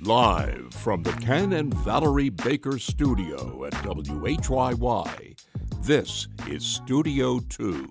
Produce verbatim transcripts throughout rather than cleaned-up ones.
Live from the Ken and Valerie Baker studio at W H Y Y, this is Studio two.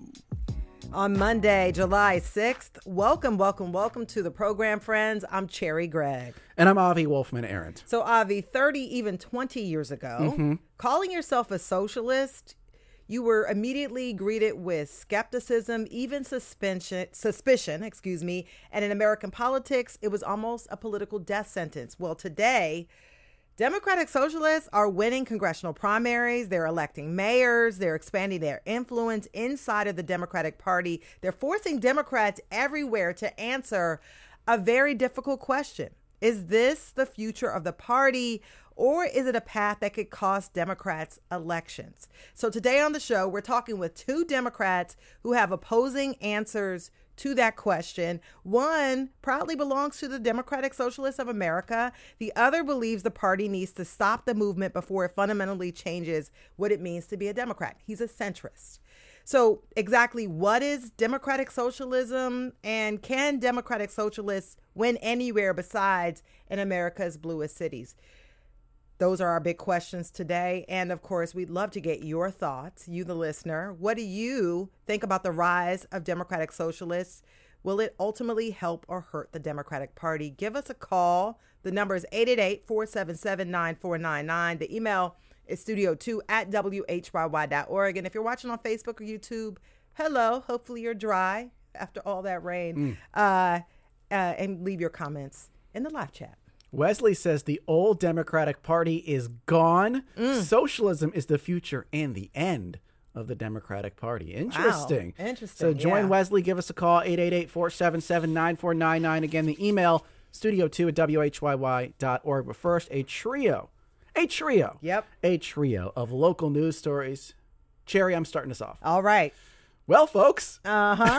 On Monday, July sixth, welcome, welcome, welcome to the program, friends. I'm Cherry Gregg. And I'm Avi Wolfman Arendt. So, Avi, thirty, even twenty years ago, mm-hmm. calling yourself a socialist, you were immediately greeted with skepticism, even suspicion, suspicion, excuse me. And in American politics, it was almost a political death sentence. Well, today, Democratic socialists are winning congressional primaries. They're electing mayors. They're expanding their influence inside of the Democratic Party. They're forcing Democrats everywhere to answer a very difficult question. Is this the future of the party, or is it a path that could cost Democrats elections? So today on the show, we're talking with two Democrats who have opposing answers to that question. One proudly belongs to the Democratic Socialists of America. The other believes the party needs to stop the movement before it fundamentally changes what it means to be a Democrat. He's a centrist. So exactly what is democratic socialism, and can democratic socialists win anywhere besides in America's bluest cities? Those are our big questions today. And of course, we'd love to get your thoughts, you, the listener. What do you think about the rise of democratic socialists? Will it ultimately help or hurt the Democratic Party? Give us a call. The number is eight eight eight, four seven seven, nine four nine nine. The email is studio two at W H Y Y dot org. And if you're watching on Facebook or YouTube, hello. Hopefully you're dry after all that rain. Mm. Uh, uh, and leave your comments in the live chat. Wesley says the old Democratic Party is gone. Mm. Socialism is the future and the end of the Democratic Party. Interesting. Wow. Interesting. So join yeah. Wesley. Give us a call, eight eight eight, four seven seven, nine four nine nine. Again, the email, studio two at W H Y Y dot org. But first, a trio, a trio, Yep. a trio of local news stories. Cherry, I'm starting us off. All right. Well, folks. Uh-huh.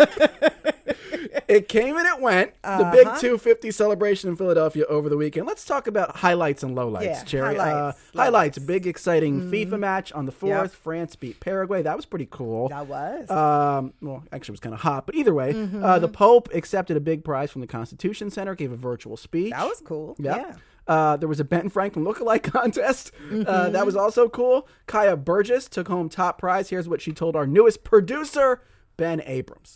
It came and it went. Uh-huh. The big two fifty celebration in Philadelphia over the weekend. Let's talk about highlights and lowlights, Yeah, Cherry. highlights, uh, highlights. lowlights. Big, exciting Mm-hmm. FIFA match on the fourth. Yep. France beat Paraguay. That was pretty cool. That was. Um, well, actually, it was kind of hot. But either way, Mm-hmm. uh, the Pope accepted a big prize from the Constitution Center, gave a virtual speech. That was cool. Yep. Yeah. Uh, there was a Ben Franklin lookalike contest. Mm-hmm. Uh, that was also cool. Kaya Burgess took home top prize. Here's what she told our newest producer, Ben Abrams.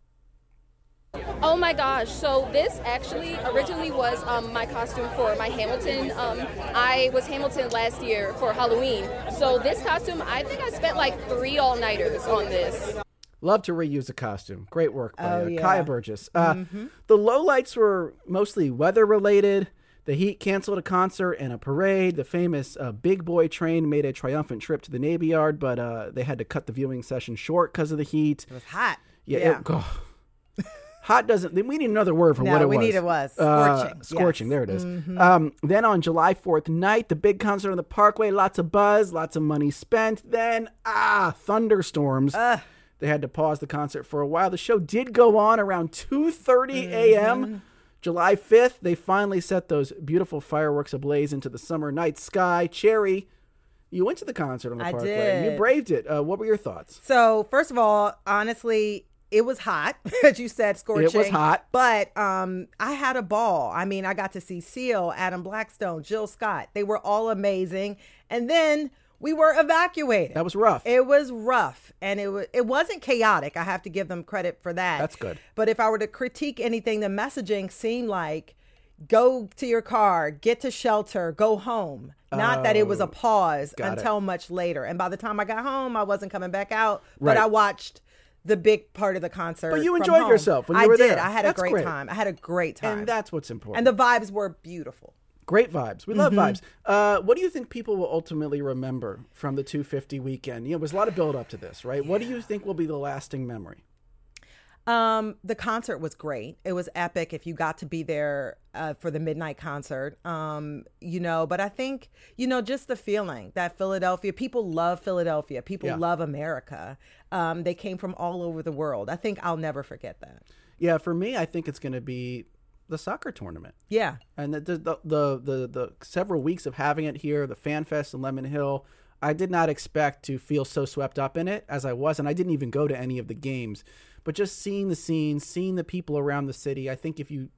Oh my gosh, so this actually originally was um, my costume for my Hamilton. Um, I was Hamilton last year for Halloween. So this costume, I think I spent like three all-nighters on this. Love to reuse a costume. Great work by Oh, uh, yeah. Kaya Burgess. Uh, Mm-hmm. The lowlights were mostly weather-related. The Heat canceled a concert and a parade. The famous uh, Big Boy train made a triumphant trip to the Navy Yard, but uh, they had to cut the viewing session short because of the heat. It was hot. Yeah, Yeah. It, oh. Hot doesn't. We need another word for No, what it we was. need it was. Uh, Scorching. scorching. Yes. There it is. Mhm. Um, then on July fourth night, the big concert on the Parkway. Lots of buzz, lots of money spent. Then ah, thunderstorms. Ugh. They had to pause the concert for a while. The show did go on around two thirty a.m. Mm-hmm. July fifth, they finally set those beautiful fireworks ablaze into the summer night sky. Cherry, you went to the concert on the I Parkway. did. You braved it. Uh, what were your thoughts? So, first of all, honestly, it was hot, as you said, scorching. It was hot. But um, I had a ball. I mean, I got to see Seal, Adam Blackstone, Jill Scott. They were all amazing. And then we were evacuated. That was rough. It was rough, and it was it wasn't chaotic. I have to give them credit for that. That's good. But if I were to critique anything, the messaging seemed like go to your car, get to shelter, go home. Not that it was a pause Got until it. much later. And by the time I got home, I wasn't coming back out. Right. But I watched the big part of the concert. But you from enjoyed home. yourself when you I were did. there. I had That's a great, great. time. I had a great time. And that's what's important. And the vibes were beautiful. Great vibes. We love Mm-hmm. vibes. Uh, what do you think people will ultimately remember from the two fifty weekend? You know, there's a lot of build up to this, right? What do you think will be the lasting memory? Um, the concert was great. It was epic if you got to be there uh, for the midnight concert. Um, you know, but I think, you know, just the feeling that Philadelphia, people love Philadelphia. People Yeah. love America. Um, they came from all over the world. I think I'll never forget that. Yeah, for me, I think it's going to be the soccer tournament. Yeah. And the the, the the the the several weeks of having it here, the Fan Fest in Lemon Hill, I did not expect to feel so swept up in it as I was, and I didn't even go to any of the games. But just seeing the scenes, seeing the people around the city, I think if you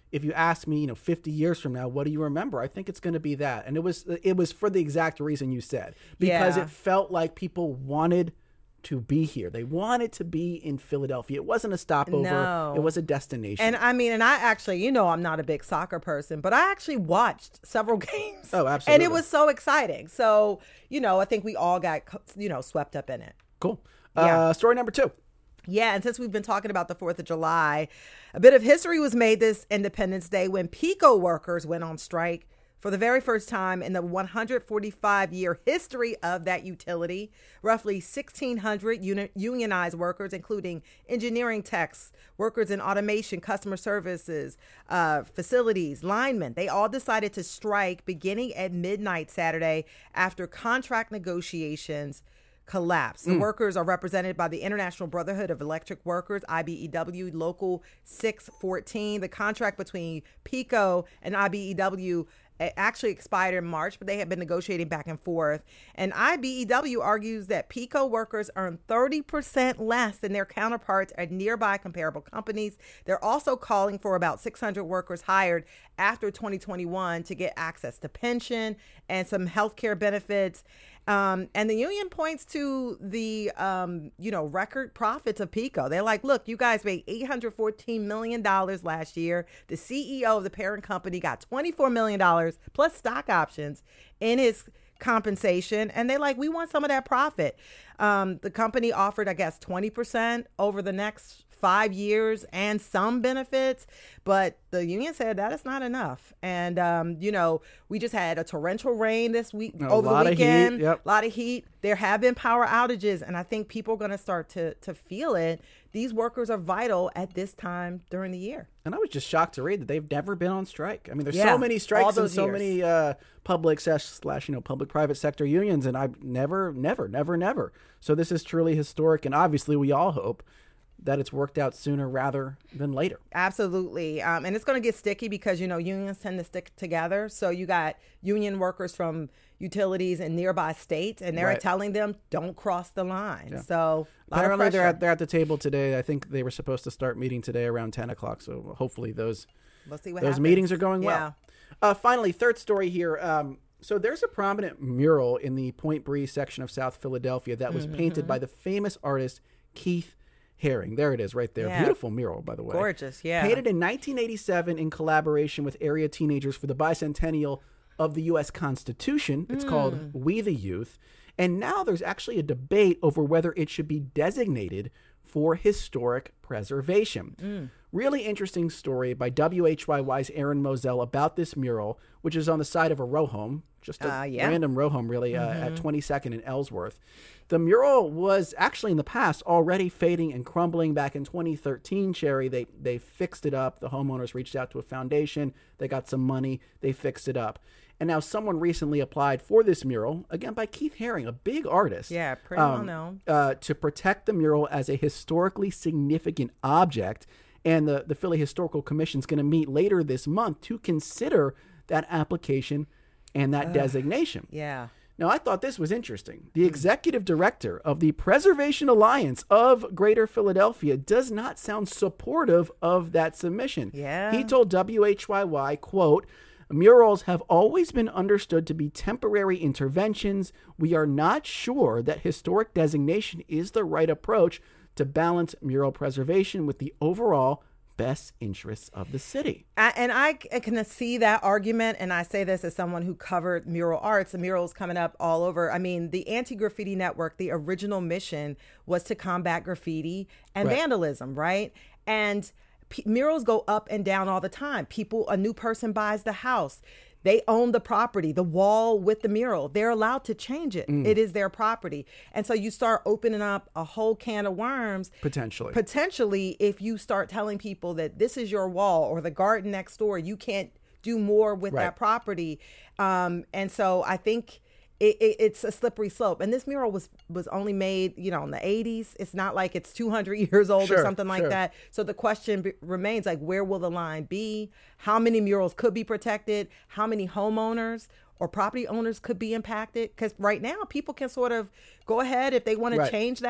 if you ask me, you know, fifty years from now, what do you remember? I think it's going to be that. And it was it was for the exact reason you said, because Yeah. it felt like people wanted to be here. They wanted to be in Philadelphia. It wasn't a stopover. No. It was a destination. And I mean, and I actually, you know, I'm not a big soccer person, but I actually watched several games. Oh, And absolutely. it was so exciting. So, you know, I think we all got, you know, swept up in it. Cool. Yeah. Uh, story number two. Yeah, and since we've been talking about the fourth of July, a bit of history was made this Independence Day when PECO workers went on strike for the very first time in the one hundred forty-five year history of that utility. Roughly sixteen hundred uni- unionized workers, including engineering techs, workers in automation, customer services, uh, facilities, linemen, they all decided to strike beginning at midnight Saturday after contract negotiations collapse. The workers are represented by the International Brotherhood of Electric Workers, I B E W, Local six fourteen. The contract between PECO and I B E W actually expired in March, but they have been negotiating back and forth. And I B E W argues that PECO workers earn thirty percent less than their counterparts at nearby comparable companies. They're also calling for about six hundred workers hired after twenty twenty-one to get access to pension and some health care benefits. Um, and the union points to the, um, you know, record profits of PECO. They're like, look, you guys made eight hundred fourteen million dollars last year. The C E O of the parent company got twenty-four million dollars plus stock options in his compensation. And they're like, we want some of that profit. Um, the company offered, I guess, twenty percent over the next five years and some benefits, but the union said that is not enough. And, um, you know, we just had a torrential rain this week A over lot the of heat, weekend, yep. a lot of heat. There have been power outages, and I think people are going to start to to feel it. These workers are vital at this time during the year. And I was just shocked to read that they've never been on strike. I mean, there's Yeah, so many all strikes and those so years. many uh, public slash, slash, you know, public-private sector unions, and I've never, never, never, never. So this is truly historic, and obviously we all hope that it's worked out sooner rather than later. Absolutely. Um, and it's going to get sticky because, you know, unions tend to stick together. So you got union workers from utilities in nearby states, and they're Right. telling them, don't cross the line. Yeah. So a lot Apparently of they're pressure. at, they're at the table today. I think they were supposed to start meeting today around ten o'clock. So hopefully those We'll see what those happens. meetings are going well. Yeah. Uh, finally, third story here. Um, so there's a prominent mural in the Point Breeze section of South Philadelphia that was Mm-hmm. painted by the famous artist Keith Haring. There it is right there. Yeah. Beautiful mural, by the way. Gorgeous, yeah. Painted in nineteen eighty-seven in collaboration with area teenagers for the bicentennial of the U S Constitution. It's Mm. called We the Youth. And now there's actually a debate over whether it should be designated for historic preservation. Mm. Really interesting story by W H Y Y's Aaron Moselle about this mural, which is on the side of a row home, just a Uh, yeah. random row home, really, uh, Mm-hmm. at twenty-second and Ellsworth. The mural was actually in the past already fading and crumbling. Back in twenty thirteen, Cherry, they, they fixed it up. The homeowners reached out to a foundation. They got some money. They fixed it up. And now someone recently applied for this mural, again by Keith Haring, a big artist. Yeah, pretty well known. Uh, to protect the mural as a historically significant object. And the, the Philly Historical Commission is going to meet later this month to consider that application and that designation. Yeah. Now, I thought this was interesting. The executive director of the Preservation Alliance of Greater Philadelphia does not sound supportive of that submission. Yeah. He told W H Y Y, quote, "Murals have always been understood to be temporary interventions. We are not sure that historic designation is the right approach to balance mural preservation with the overall best interests of the city." I, and I, c- I can see that argument, and I say this as someone who covered mural arts. The murals coming up all over. I mean, the Anti-Graffiti Network, the original mission was to combat graffiti and Right. vandalism, right? And p- murals go up and down all the time. People, a new person buys the house. They own the property, the wall with the mural. They're allowed to change it. It is their property. And so you start opening up a whole can of worms. Potentially. Potentially, if you start telling people that this is your wall or the garden next door, you can't do more with Right. that property. Um, and so I think it, it, it's a slippery slope. And this mural was was only made, you know, in the eighties. It's not like it's two hundred years old Sure, or something like sure. that. So the question b- remains, like, where will the line be? How many murals could be protected? How many homeowners or property owners could be impacted? Because right now, people can sort of go ahead if they want Right. to change that.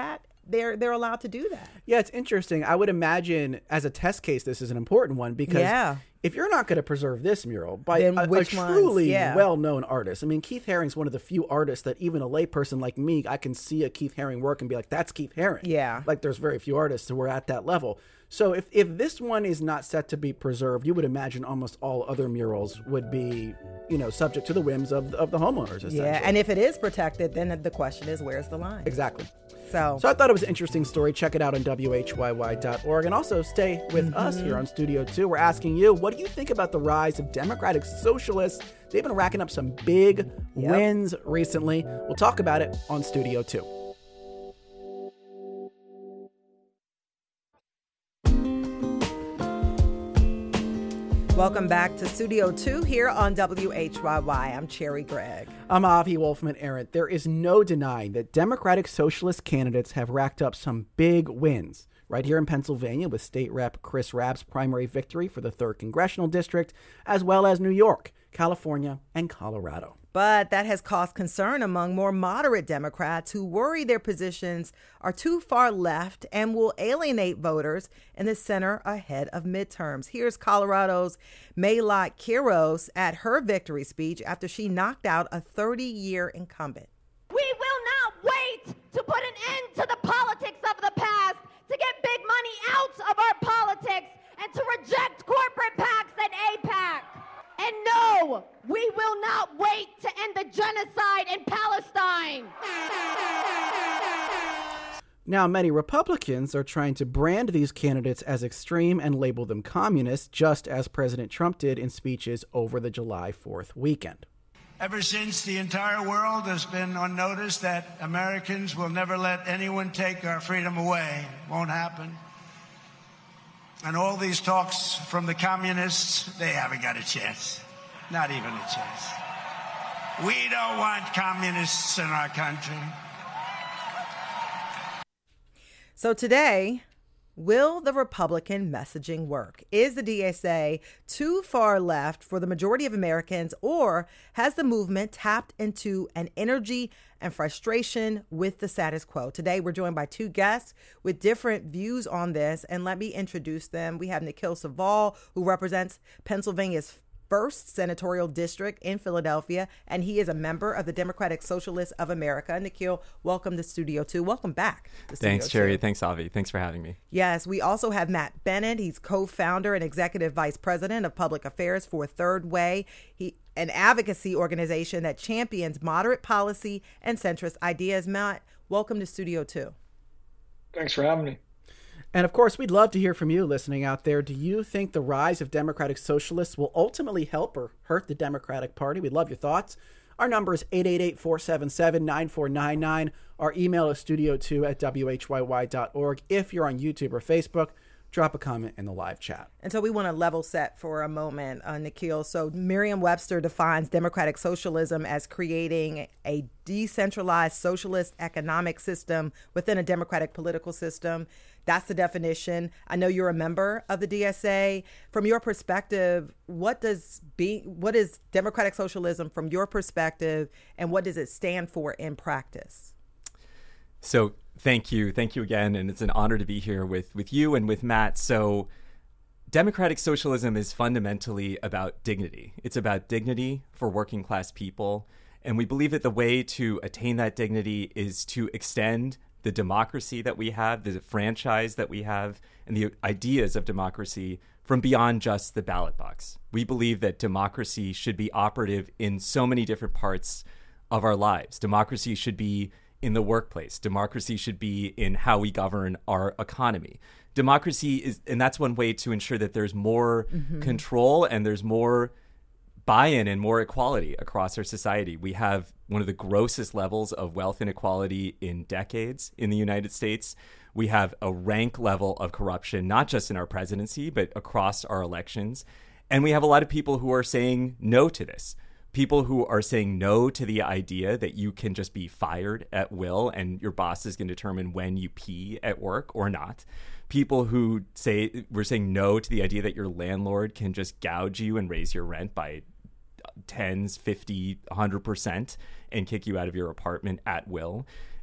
they're they're allowed to do that. Yeah, it's interesting. I would imagine as a test case, this is an important one because yeah. if you're not going to preserve this mural by then a, which a truly yeah. well-known artist, I mean, Keith Haring's one of the few artists that even a layperson like me, I can see a Keith Haring work and be like, that's Keith Haring. Yeah. Like there's very few artists who are at that level. So if, if this one is not set to be preserved, you would imagine almost all other murals would be, you know, subject to the whims of, of the homeowners, essentially. Yeah, and if it is protected, then the question is, where's the line? Exactly. So, so I thought it was an interesting story. Check it out on W H Y Y dot org. And also stay with mm-hmm. us here on Studio two. We're asking you, what do you think about the rise of democratic socialists? They've been racking up some big yep. wins recently. We'll talk about it on Studio two. Welcome back to Studio two here on W H Y Y. I'm Cherry Gregg. I'm Avi Wolfman-Arent. There is no denying that Democratic Socialist candidates have racked up some big wins. Right here in Pennsylvania with State Rep Chris Rapp's primary victory for the third Congressional District, as well as New York, California, and Colorado. But that has caused concern among more moderate Democrats who worry their positions are too far left and will alienate voters in the center ahead of midterms. Here's Colorado's Maylot Quiros at her victory speech after she knocked out a thirty-year incumbent. We will not wait to put an end to the politics of the past, to get big money out of our politics, and to reject corporate PACs and AIPAC. And no, we will not wait to end the genocide in Palestine. Now, many Republicans are trying to brand these candidates as extreme and label them communists, just as President Trump did in speeches over the July fourth weekend. Ever since, the entire world has been on notice that Americans will never let anyone take our freedom away. Won't happen. And all these talks from the communists, they haven't got a chance. Not even a chance. We don't want communists in our country. So today, will the Republican messaging work? Is the D S A too far left for the majority of Americans, or has the movement tapped into an energy and frustration with the status quo? Today, we're joined by two guests with different views on this, and let me introduce them. We have Nikhil Saval, who represents Pennsylvania's first senatorial district in Philadelphia, and he is a member of the Democratic Socialists of America. Nikhil, welcome to Studio two. Welcome back to Studio Thanks, Cherry. two. Thanks, Avi. Thanks for having me. Yes, we also have Matt Bennett. He's co-founder and executive vice president of public affairs for Third Way, he, an advocacy organization that champions moderate policy and centrist ideas. Matt, welcome to Studio two. Thanks for having me. And of course, we'd love to hear from you listening out there. Do you think the rise of Democratic Socialists will ultimately help or hurt the Democratic Party? We'd love your thoughts. Our number is eight eight eight, four seven seven, nine four nine nine. Our email is studio two at W H Y Y dot org. If you're on YouTube or Facebook, drop a comment in the live chat. And so we want to level set for a moment, uh, Nikhil. So Merriam-Webster defines democratic socialism as creating a decentralized socialist economic system within a democratic political system. That's the definition. I know you're a member of the D S A. From your perspective, what does be what is democratic socialism from your perspective, and what does it stand for in practice? So thank you. Thank you again. And it's an honor to be here with, with you and with Matt. So democratic socialism is fundamentally about dignity. It's about dignity for working class people. And we believe that the way to attain that dignity is to extend the democracy that we have, the franchise that we have, and the ideas of democracy from beyond just the ballot box. We believe that democracy should be operative in so many different parts of our lives. Democracy should be in the workplace. Democracy should be in how we govern our economy. Democracy is, and that's one way to ensure that there's more mm-hmm. control and there's more buy-in and more equality across our society. We have one of the grossest levels of wealth inequality in decades in the United States. We have a rank level of corruption, not just in our presidency, but across our elections. And we have a lot of people who are saying no to this. People who are saying no to the idea that you can just be fired at will and your boss is going to determine when you pee at work or not. People who say, we're saying no to the idea that your landlord can just gouge you and raise your rent by tens, fifty, one hundred percent and kick you out of your apartment at will.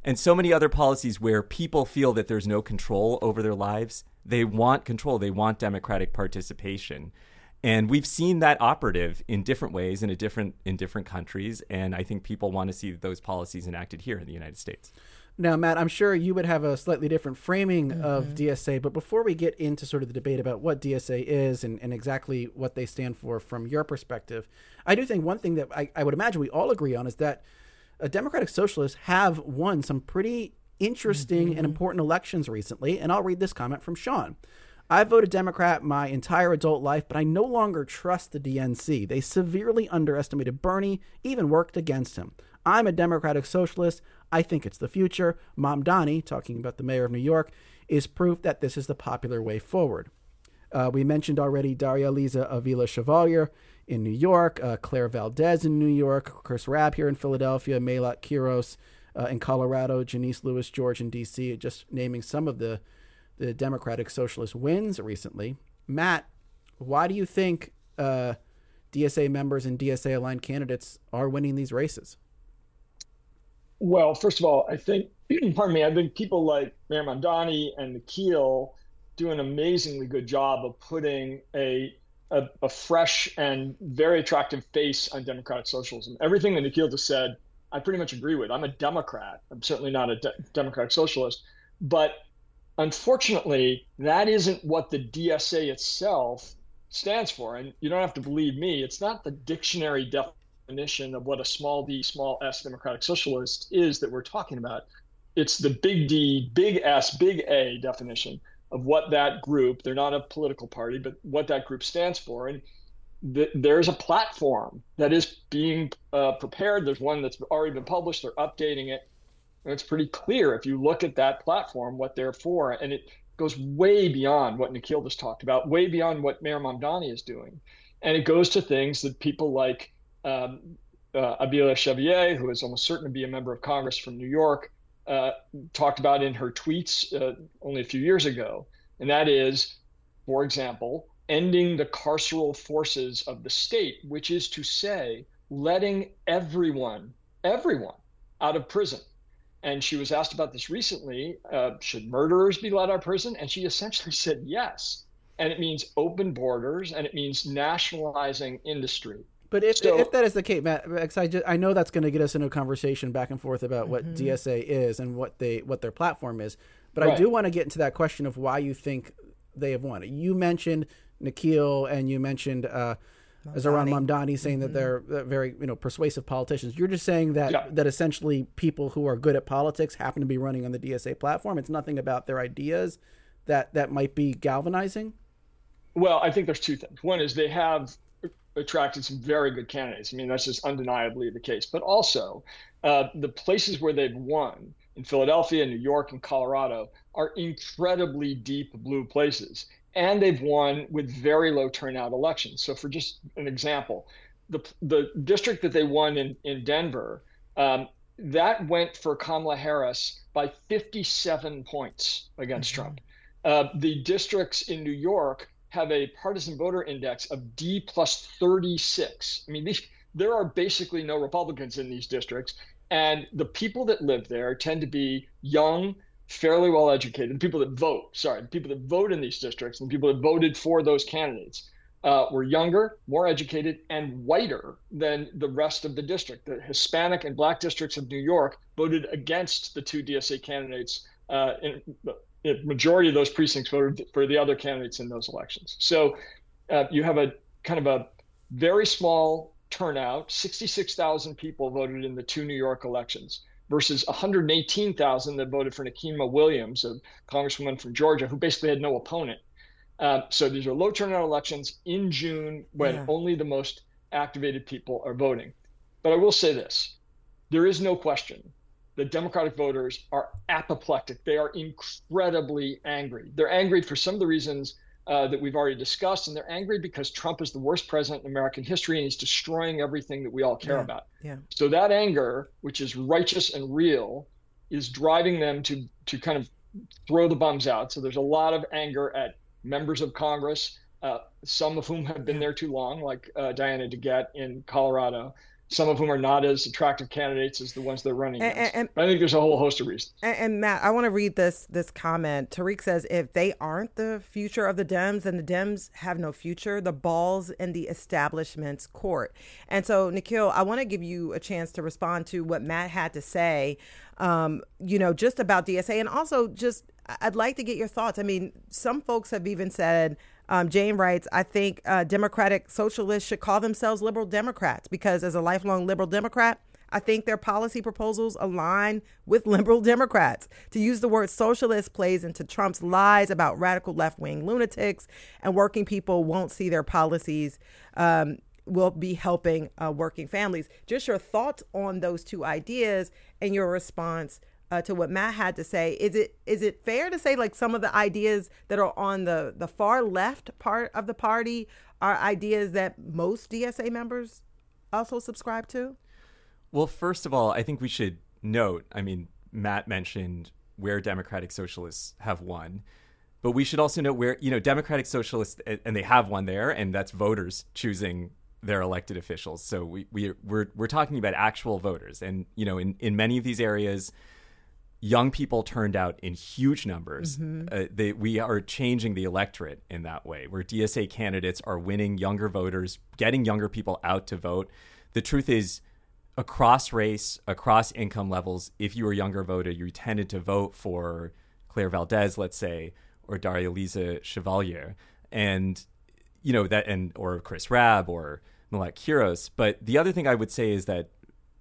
and so many other policies where people feel that there's no control over their lives. They want control. They want democratic participation. And we've seen that operative in different ways in a different in different countries. And I think people want to see those policies enacted here in the United States. Now, Matt, I'm sure you would have a slightly different framing mm-hmm. of D S A, but before we get into sort of the debate about what D S A is and, and exactly what they stand for from your perspective, I do think one thing that I, I would imagine we all agree on is that uh, Democratic Socialists have won some pretty interesting mm-hmm. and important elections recently, and I'll read this comment from Sean. I voted Democrat my entire adult life, but I no longer trust the D N C. They severely underestimated Bernie, even worked against him. I'm a Democratic Socialist. I think it's the future. Mamdani, talking about the mayor of New York, is proof that this is the popular way forward. Uh, we mentioned already Daria Liza Avila Chevalier in New York, uh, Claire Valdez in New York, Chris Rabb here in Philadelphia, Melat Kiros uh, in Colorado, Janice Lewis George in D C, just naming some of the, the Democratic Socialist wins recently. Matt, why do you think uh, D S A members and D S A-aligned candidates are winning these races? Well, first of all, I think, pardon me, I think people like Mayor Mamdani and Nikhil do an amazingly good job of putting a, a a fresh and very attractive face on democratic socialism. Everything that Nikhil just said, I pretty much agree with. I'm a Democrat. I'm certainly not a de- democratic socialist. But unfortunately, that isn't what the D S A itself stands for. And you don't have to believe me. It's not the dictionary definition definition of what a small d, small s democratic socialist is that we're talking about. It's the big D, big S, big A definition of what that group, they're not a political party, but what that group stands for. And th- there's a platform that is being uh, prepared. There's one that's already been published. They're updating it. And it's pretty clear if you look at that platform, what they're for. And it goes way beyond what Nikhil just talked about, way beyond what Mayor Mamdani is doing. And it goes to things that people like Um, uh, Avila Chevalier, who is almost certain to be a member of Congress from New York, uh, talked about in her tweets uh, only a few years ago. And that is, for example, ending the carceral forces of the state, which is to say, letting everyone, everyone out of prison. And she was asked about this recently, uh, should murderers be let out of prison? And she essentially said yes. And it means open borders, and it means nationalizing industry. But if so, if that is the case, Matt, I, just, I know that's going to get us into a conversation back and forth about what mm-hmm. D S A is and what they what their platform is. But right. I do want to get into that question of why you think they have won. You mentioned Nikhil and you mentioned uh, Zohran Mamdani saying mm-hmm. that they're very you know persuasive politicians. You're just saying that yeah. that essentially people who are good at politics happen to be running on the D S A platform. It's nothing about their ideas that that might be galvanizing. Well, I think there's two things. One is they have attracted some very good candidates. I mean, that's just undeniably the case. But also, uh, the places where they've won in Philadelphia, New York, and Colorado are incredibly deep blue places. And they've won with very low turnout elections. So for just an example, the the district that they won in, in Denver, um, that went for Kamala Harris by fifty-seven points against mm-hmm. Trump. Uh, the districts in New York have a partisan voter index of D plus thirty-six. I mean, these, there are basically no Republicans in these districts. And the people that live there tend to be young, fairly well educated. The people that vote, sorry, the people that vote in these districts and the people that voted for those candidates uh, were younger, more educated, and whiter than the rest of the district. The Hispanic and Black districts of New York voted against the two D S A candidates uh, in the The majority of those precincts voted for the other candidates in those elections. So uh, you have a kind of a very small turnout. sixty-six thousand people voted in the two New York elections versus one hundred eighteen thousand that voted for Nikema Williams, a congresswoman from Georgia, who basically had no opponent. Uh, so these are low turnout elections in June when yeah. only the most activated people are voting. But I will say this, there is no question the Democratic voters are apoplectic. They are incredibly angry. They're angry for some of the reasons uh, that we've already discussed, and they're angry because Trump is the worst president in American history, and he's destroying everything that we all care yeah. about. Yeah. So that anger, which is righteous and real, is driving them to to kind of throw the bums out. So there's a lot of anger at members of Congress, uh, some of whom have been there too long, like uh, Diana DeGette in Colorado. some of whom are not as attractive candidates as the ones they're running and, against. And, but I think there's a whole host of reasons. And, and Matt, I want to read this this comment. Tariq says, if they aren't the future of the Dems, then the Dems have no future. The ball's in the establishment's court. And so, Nikhil, I want to give you a chance to respond to what Matt had to say, um, you know, just about D S A. And also just, I'd like to get your thoughts. I mean, some folks have even said, Um, Jane writes, I think uh, Democratic socialists should call themselves liberal Democrats because as a lifelong liberal Democrat, I think their policy proposals align with liberal Democrats. To use the word socialist plays into Trump's lies about radical left-wing lunatics, and working people won't see their policies um, will be helping uh, working families. Just your thoughts on those two ideas and your response Uh, to what Matt had to say. Is it is it fair to say like some of the ideas that are on the, the far left part of the party are ideas that most D S A members also subscribe to? Well, first of all, I think we should note, I mean, Matt mentioned where Democratic Socialists have won, but we should also note where, you know, Democratic Socialists, and they have won there, and that's voters choosing their elected officials. So we, we, we're, we're talking about actual voters. And, you know, in, in many of these areas, young people turned out in huge numbers. Mm-hmm. Uh, they, we are changing the electorate in that way, where D S A candidates are winning younger voters, getting younger people out to vote. The truth is, across race, across income levels, if you were a younger voter, you tended to vote for Claire Valdez, let's say, or Daria Liza Chevalier, and you know that, and or Chris Rabb or Millet Quiros. But the other thing I would say is that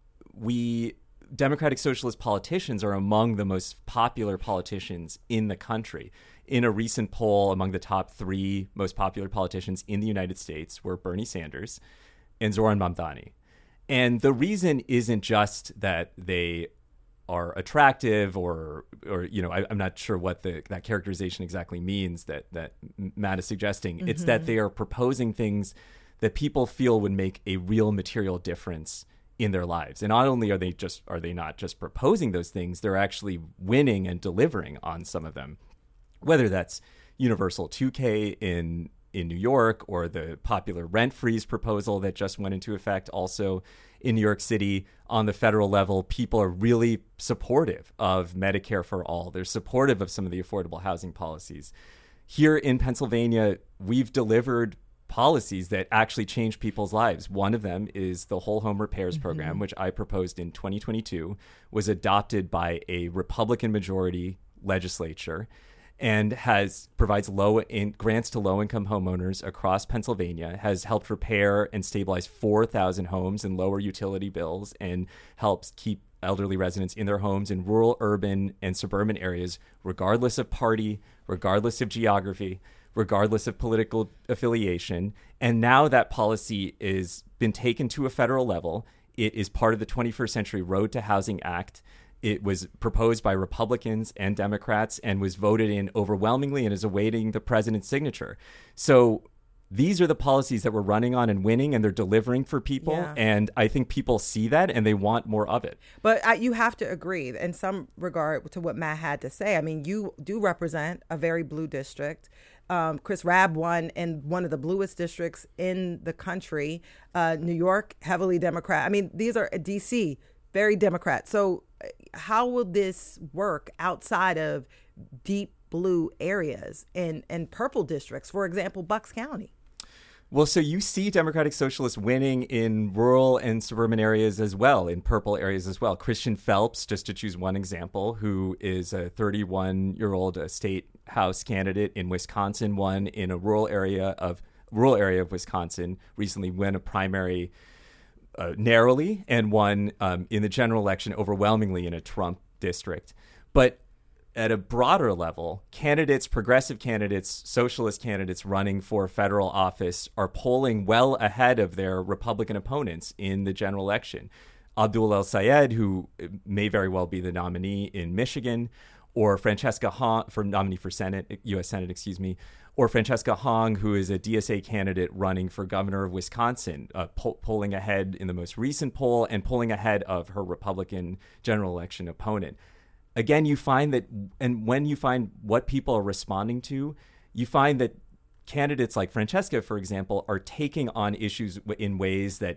we. Democratic Socialist politicians are among the most popular politicians in the country. In a recent poll, among the top three most popular politicians in the United States were Bernie Sanders and Zoran Mamdani. And the reason isn't just that they are attractive or, or you know, I, I'm not sure what the, that characterization exactly means that, that Matt is suggesting. Mm-hmm. It's that they are proposing things that people feel would make a real material difference in their lives. And not only are they just are they not just proposing those things, they're actually winning and delivering on some of them, whether that's universal two K in in New York or the popular rent freeze proposal that just went into effect also in New York City. On the federal level, people are really supportive of Medicare for all. They're supportive of some of the affordable housing policies. Here in Pennsylvania, we've delivered policies that actually change people's lives. One of them is the Whole Home Repairs mm-hmm. program, which I proposed in twenty twenty-two, was adopted by a Republican majority legislature and has provides low in, grants to low-income homeowners across Pennsylvania, has helped repair and stabilize four thousand homes and lower utility bills, and helps keep elderly residents in their homes in rural, urban, and suburban areas, regardless of party, regardless of geography, regardless of political affiliation. And now that policy is been taken to a federal level. It is part of the twenty-first Century Road to Housing Act. It was proposed by Republicans and Democrats and was voted in overwhelmingly and is awaiting the president's signature. So these are the policies that we're running on and winning, and they're delivering for people. Yeah. And I think people see that and they want more of it. But uh, you have to agree in some regard to what Matt had to say. I mean, you do represent a very blue district. Um, Chris Rabb won in one of the bluest districts in the country. Uh, New York, heavily Democrat. I mean, these are D C, very Democrat. So how will this work outside of deep blue areas and, and purple districts, for example, Bucks County? Well, so you see Democratic Socialists winning in rural and suburban areas as well, in purple areas as well. Christian Phelps, just to choose one example, who is a thirty-one-year-old state house candidate in Wisconsin, won in a rural area of rural area of Wisconsin, recently won a primary uh, narrowly and won um, in the general election overwhelmingly in a Trump district. But at a broader level, candidates, progressive candidates, socialist candidates running for federal office are polling well ahead of their Republican opponents in the general election. Abdul El-Sayed, who may very well be the nominee in Michigan, or Francesca Hong, for nominee for Senate, U S Senate, excuse me, or Francesca Hong, who is a D S A candidate running for governor of Wisconsin, uh, po- polling ahead in the most recent poll and polling ahead of her Republican general election opponent. Again, you find that, and when you find what people are responding to, you find that candidates like Francesca, for example, are taking on issues in ways that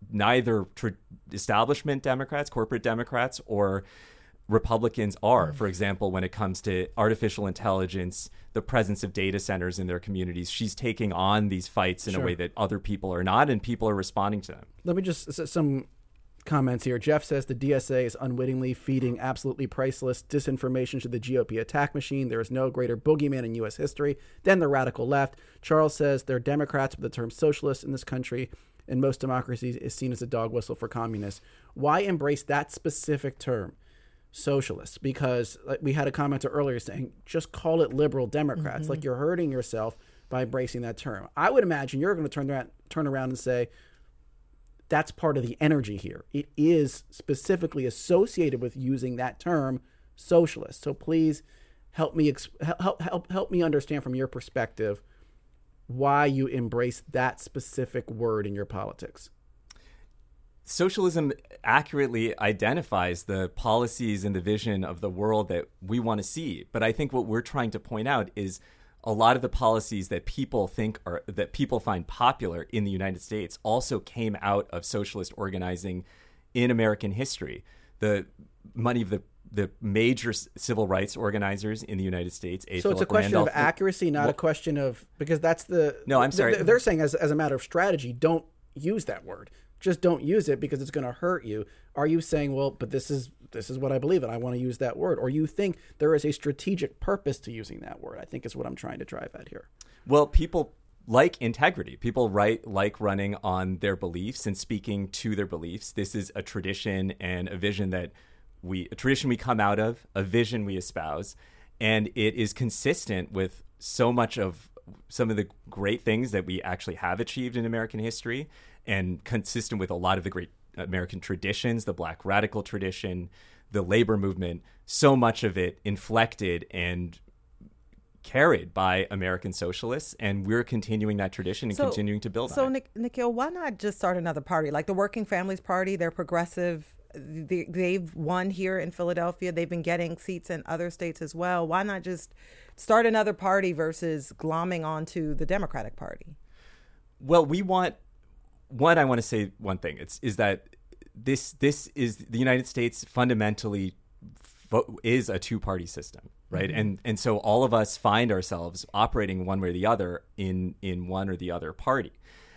neither tr- establishment Democrats, corporate Democrats, or Republicans are. For example, when it comes to artificial intelligence, the presence of data centers in their communities, she's taking on these fights in sure. a way that other people are not, and people are responding to them. Let me just, some comments here. Jeff says the D S A is unwittingly feeding absolutely priceless disinformation to the G O P attack machine. There is no greater boogeyman in U S history than the radical left. Charles says they're Democrats, but the term socialist in this country in most democracies is seen as a dog whistle for communists. Why embrace that specific term, socialist? Because like, we had a commenter earlier saying, just call it liberal Democrats. Mm-hmm. Like you're hurting yourself by embracing that term. I would imagine you're going to turn around, turn around and say, that's part of the energy here. It is specifically associated with using that term, socialist. So please help me exp- help help help me understand from your perspective why you embrace that specific word in your politics. Socialism accurately identifies the policies and the vision of the world that we want to see. But I think what we're trying to point out is a lot of the policies that people think are that people find popular in the United States also came out of socialist organizing in American history. The many of the the major civil rights organizers in the United States. A. So Philip it's a question Randolph, of accuracy, not well, a question of because that's the no. I'm sorry. They're, they're saying as as a matter of strategy, don't use that word. Just don't use it because it's going to hurt you. Are you saying, well, but this is this is what I believe and I want to use that word? Or you think there is a strategic purpose to using that word? I think is what I'm trying to drive at here. Well, people like integrity. People right like running on their beliefs and speaking to their beliefs. This is a tradition and a vision that we a tradition we come out of, a vision we espouse, and it is consistent with so much of some of the great things that we actually have achieved in American history, and consistent with a lot of the great American traditions, the Black radical tradition, the labor movement, so much of it inflected and carried by American socialists, and we're continuing that tradition and so, continuing to build so on it. So, Nikhil, why not just start another party? Like the Working Families Party, they're progressive. They, they've won here in Philadelphia. They've been getting seats in other states as well. Why not just start another party versus glomming onto the Democratic Party? Well, we want... One, I want to say one thing. It's is that this this is the United States fundamentally fo- is a two-party system, right? Mm-hmm. And and so all of us find ourselves operating one way or the other in in one or the other party,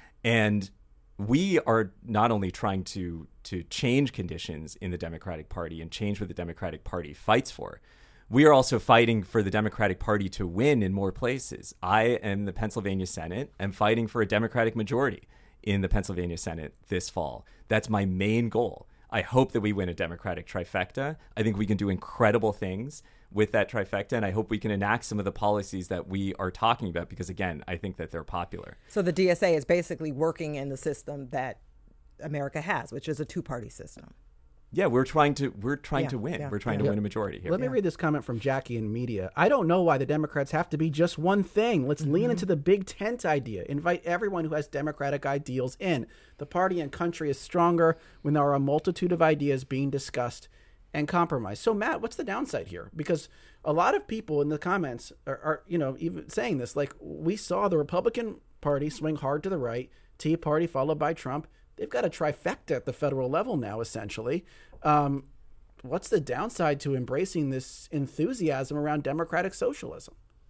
and we are not only trying to to change conditions in the Democratic Party and change what the Democratic Party fights for. We are also fighting for the Democratic Party to win in more places. I am the Pennsylvania Senate. I'm fighting for a Democratic majority in the Pennsylvania Senate this fall. That's my main goal. I hope that we win a Democratic trifecta. I think we can do incredible things with that trifecta, and I hope we can enact some of the policies that we are talking about because, again, I think that they're popular. So the D S A is basically working in the system that America has, which is a two-party system. Yeah, we're trying to we're trying Yeah, to win. yeah, we're trying yeah. to win a majority here. Let me read this comment from Jackie in media. I don't know why the Democrats have to be just one thing. Let's mm-hmm. lean into the big tent idea. Invite everyone who has Democratic ideals in. The party and country is stronger when there are a multitude of ideas being discussed and compromised. So, Matt, what's the downside here? Because a lot of people in the comments are, are you know, even saying this. Like, we saw the Republican Party swing hard to the right, Tea Party followed by Trump. They've got a trifecta at the federal level now, essentially. Um, what's the downside to embracing this enthusiasm around democratic socialism?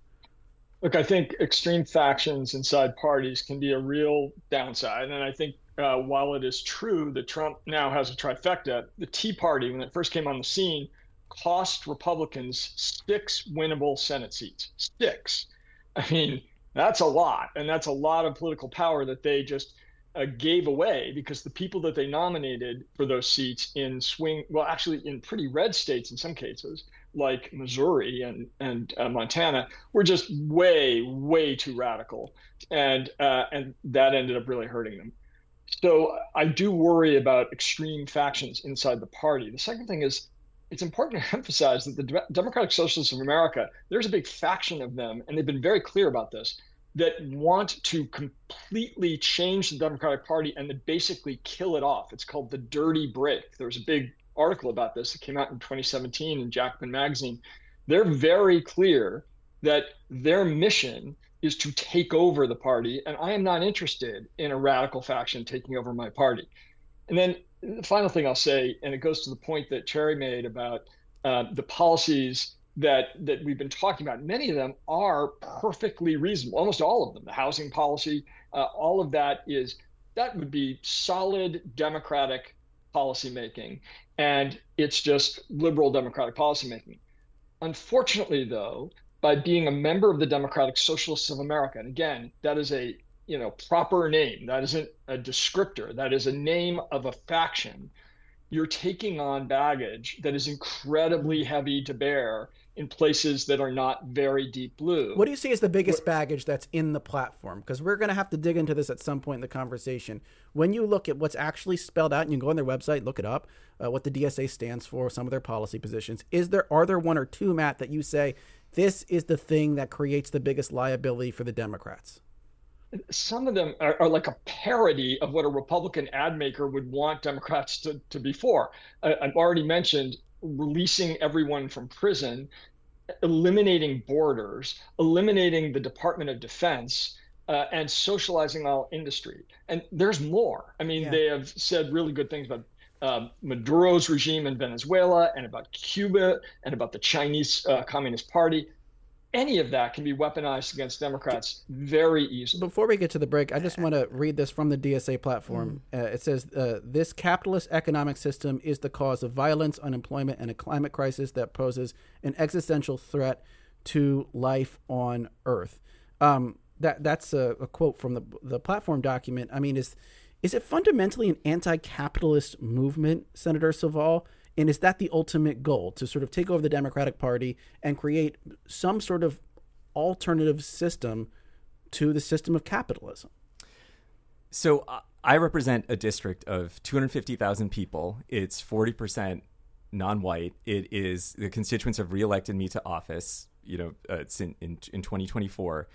Look, I think extreme factions inside parties can be a real downside. And I think uh, while it is true that Trump now has a trifecta, the Tea Party, when it first came on the scene, cost Republicans six winnable Senate seats. Six. I mean, that's a lot. And that's a lot of political power that they just Uh, gave away because the people that they nominated for those seats in swing, well, actually in pretty red states in some cases, like Missouri and and uh, Montana, were just way, way too radical, and uh, and that ended up really hurting them. So I do worry about extreme factions inside the party. The second thing is, it's important to emphasize that the De- Democratic Socialists of America, there's a big faction of them, and they've been very clear about this, that want to completely change the Democratic Party and then basically kill it off. It's called the dirty break. There was a big article about this that came out in twenty seventeen in Jacobin magazine. They're very clear that their mission is to take over the party, and I am not interested in a radical faction taking over my party. And then the final thing I'll say, and it goes to the point that Cherry made about uh, the policies that that we've been talking about. Many of them are perfectly reasonable, almost all of them. The housing policy, uh, all of that is, that would be solid Democratic policymaking. And it's just liberal Democratic policymaking. Unfortunately, though, by being a member of the Democratic Socialists of America, and again, that is a you know proper name, that isn't a descriptor, that is a name of a faction, you're taking on baggage that is incredibly heavy to bear in places that are not very deep blue. What do you see as the biggest baggage that's in the platform? Because we're going to have to dig into this at some point in the conversation. When you look at what's actually spelled out, and you can go on their website, look it up, uh, what the D S A stands for, some of their policy positions, is there are there one or two, Matt, that you say, this is the thing that creates the biggest liability for the Democrats? Some of them are, are like a parody of what a Republican ad maker would want Democrats to, to be for. I, I've already mentioned releasing everyone from prison, eliminating borders, eliminating the Department of Defense, uh, and socializing all industry. And there's more. I mean, yeah. They have said really good things about um, Maduro's regime in Venezuela and about Cuba and about the Chinese uh, Communist Party. Any of that can be weaponized against Democrats very easily. Before we get to the break, I just want to read this from the D S A platform. Mm. Uh, it says, uh, this capitalist economic system is the cause of violence, unemployment, and a climate crisis that poses an existential threat to life on Earth. Um, that That's a, a quote from the the platform document. I mean, is is it fundamentally an anti-capitalist movement, Senator Saval? And is that the ultimate goal, to sort of take over the Democratic Party and create some sort of alternative system to the system of capitalism? So uh, I represent a district of two hundred fifty thousand people. It's forty percent non-white. It is the constituents have reelected me to office, you know, uh, it's in, in, in twenty twenty-four.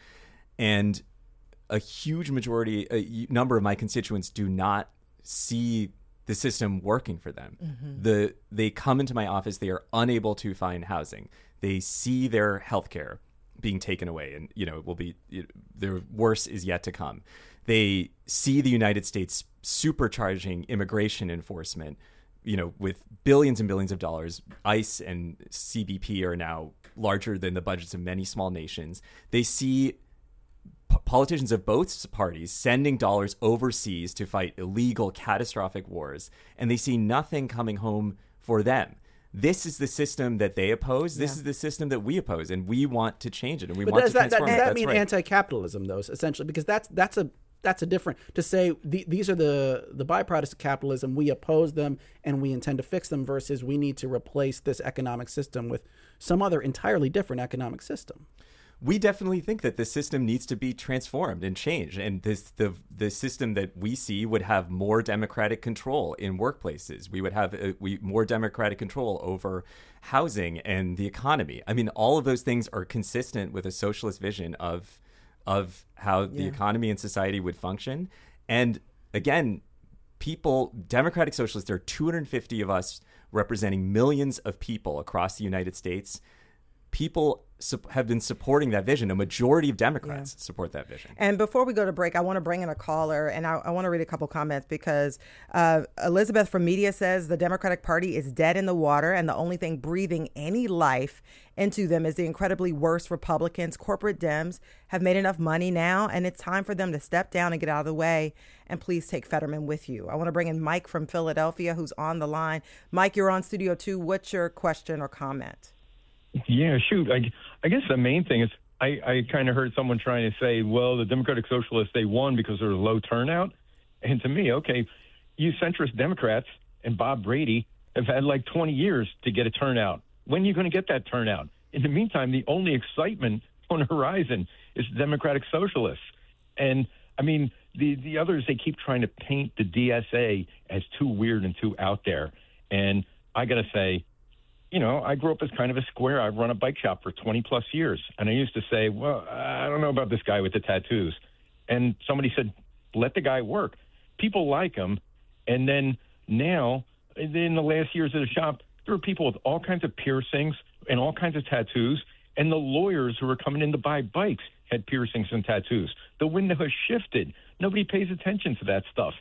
And a huge majority, a number of my constituents do not see the system working for them. Mm-hmm. The they come into my office, they are unable to find housing. They see their healthcare being taken away, and you know will be you know, their worse is yet to come. They see the United States supercharging immigration enforcement, you know, with billions and billions of dollars. ICE and C B P are now larger than the budgets of many small nations. They see politicians of both parties sending dollars overseas to fight illegal, catastrophic wars, and they see nothing coming home for them. This is the system that they oppose. This yeah. is the system that we oppose, and we want to change it, and we but want does to that, transform that, it. Does that that's mean right. anti-capitalism, though, essentially? Because that's that's a that's a different to say the, these are the the byproducts of capitalism. We oppose them, and we intend to fix them. Versus we need to replace this economic system with some other entirely different economic system. We definitely think that the system needs to be transformed and changed, and this the the system that we see would have more democratic control in workplaces. We would have a, we more democratic control over housing and the economy. I mean, all of those things are consistent with a socialist vision of of how the yeah. economy and society would function. And again, people, democratic socialists, there are two hundred fifty of us representing millions of people across the United States. People have been supporting that vision. A majority of Democrats yeah. support that vision. And before we go to break, I want to bring in a caller, and I, I want to read a couple comments because uh, Elizabeth from Media says the Democratic Party is dead in the water, and the only thing breathing any life into them is the incredibly worse Republicans. Corporate Dems have made enough money now, and it's time for them to step down and get out of the way. And please take Fetterman with you. I want to bring in Mike from Philadelphia, who's on the line. Mike, you're on Studio Two. What's your question or comment? Yeah, shoot. I, I guess the main thing is I, I kind of heard someone trying to say, well, the Democratic Socialists, they won because there was low turnout. And to me, okay, you centrist Democrats and Bob Brady have had like twenty years to get a turnout. When are you going to get that turnout? In the meantime, the only excitement on the horizon is Democratic Socialists. And, I mean, the, the others, they keep trying to paint the D S A as too weird and too out there. And I got to say, you know, I grew up as kind of a square. I've run a bike shop for twenty plus years. And I used to say, well, I don't know about this guy with the tattoos. And somebody said, let the guy work. People like him. And then now, in the last years of the shop, there were people with all kinds of piercings and all kinds of tattoos. And the lawyers who were coming in to buy bikes had piercings and tattoos. The window has shifted. Nobody pays attention to that stuff.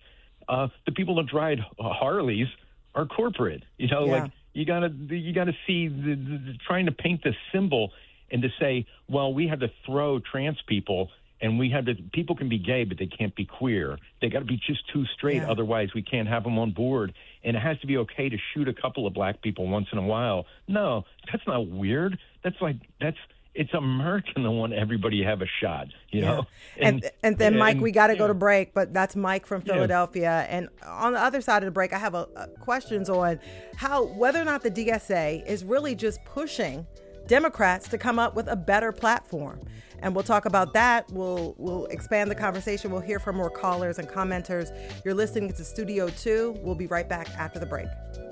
Uh, the people that drive Harleys are corporate. You know, Yeah. like you gotta you gotta see the, the, the trying to paint this symbol and to say, well, we had to throw trans people. And we have to, people can be gay, but they can't be queer. They got to be just too straight. Yeah. Otherwise, we can't have them on board. And it has to be okay to shoot a couple of black people once in a while. No, that's not weird. That's like, that's, it's American to want everybody to have a shot, you Yeah. know? And, and then, Mike, and, we got to go yeah. to break, but that's Mike from Yeah. Philadelphia. And on the other side of the break, I have a, a questions on how, whether or not the D S A is really just pushing Democrats to come up with a better platform. And we'll talk about that. We'll we'll expand the conversation. We'll hear from more callers and commenters. You're listening to Studio two. We'll be right back after the break.